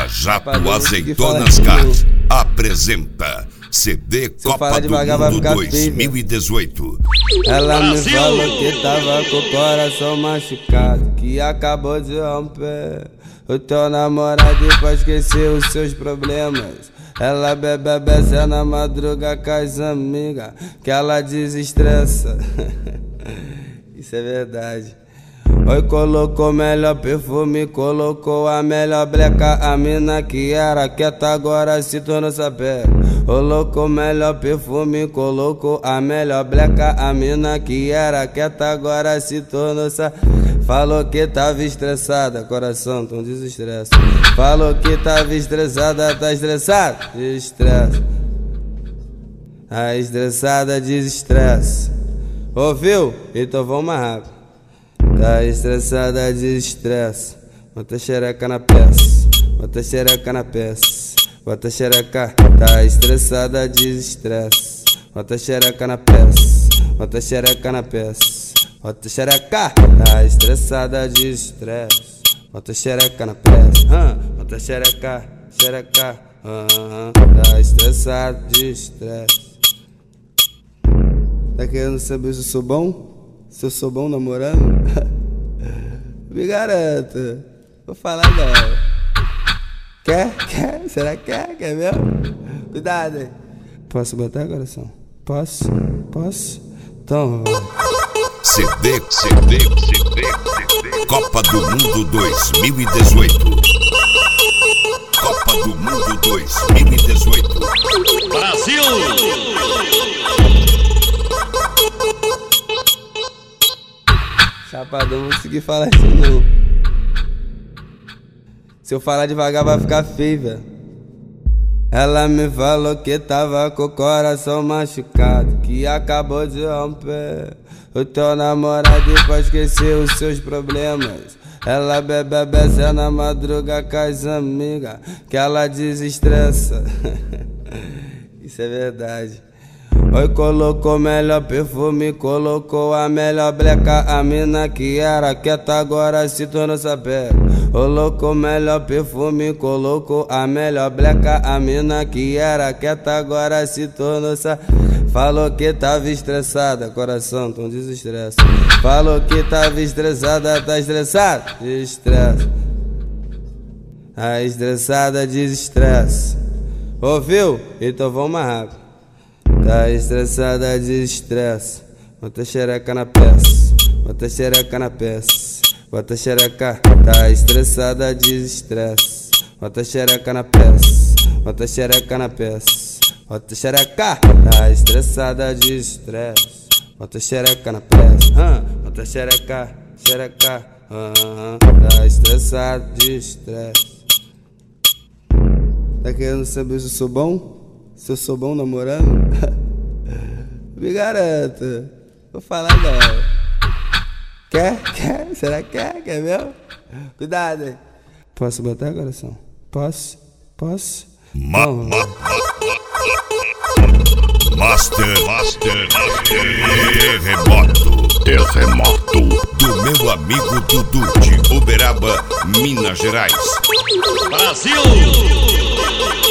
A Jato Azeitonas Car apresenta CD Copa do Mundo 2018. Ela me falou que tava com o coração machucado, que acabou de romper. O teu namorado pra esquecer os seus problemas. Ela bebe beça na madruga com as amigas, que ela desestressa. Isso é verdade. Oi, colocou melhor perfume, colocou a melhor bleca. A mina que era quieta agora se tornou sapeca. Colocou melhor perfume, colocou a melhor bleca. A mina que era quieta agora se tornou sapeca. Falou que tava estressada, coração, então desestressa. Falou que tava estressada, tá estressada? Desestressa. Tá estressada, desestressa. Ouviu? Então vamos mais rápido. Tá estressada, desestressa. Bota a xereca na peça, bota a xereca na peça, bota a xereca. Tá estressada, desestressa. Bota a xereca na peça, bota a xereca na peça, bota a xereca. Tá estressada, desestressa. Bota a xereca na peça, bota a xereca, xereca. Tá estressada, desestressa. Tá querendo saber se eu sou bom? Se eu sou bom namorando? Me garanto. Vou falar não. Quer? Quer? Será que quer? Quer mesmo? Cuidado aí. Posso botar, coração? Posso? Posso? Então vai. CD Copa do Mundo 2018. Copa do Mundo 2018. Brasil! Chapadão, não vou conseguir falar assim não. Se eu falar devagar vai ficar feio, velho. Ela me falou que tava com o coração machucado, que acabou de romper. O teu namorado pra esquecer os seus problemas. Ela bebe beça na madruga com as amigas, que ela desestressa. Isso é verdade. Oi, colocou melhor perfume, colocou a melhor bleca. A mina que era quieta agora se tornou sapeca. Colocou melhor perfume, colocou a melhor bleca. A mina que era quieta agora se tornou sapeca. Falou que tava estressada, coração, então desestressa. Falou que tava estressada, tá estressada? Desestressa. Tá estressada, desestressa. Ouviu? Então vamos mais rápido. Tá estressada, desestressa. Bota a xereca na peça, bota a xereca na peça, bota a xereca. Tá estressada, desestressa. Bota a xereca na peça, bota a xereca na peça, bota a xereca. Tá estressada, desestressa. Bota a xereca na peça, bota a xereca, xereca. Tá estressada, desestressa. Tá querendo saber se eu sou bom? Se eu sou bom namorando? Me garanto. Vou falar não. Quer? Quer? Será que quer? Quer mesmo? Cuidado aí. Posso botar, coração? Posso? Posso? Master Terremoto do meu amigo Dudu de Uberaba, Minas Gerais. Brasil!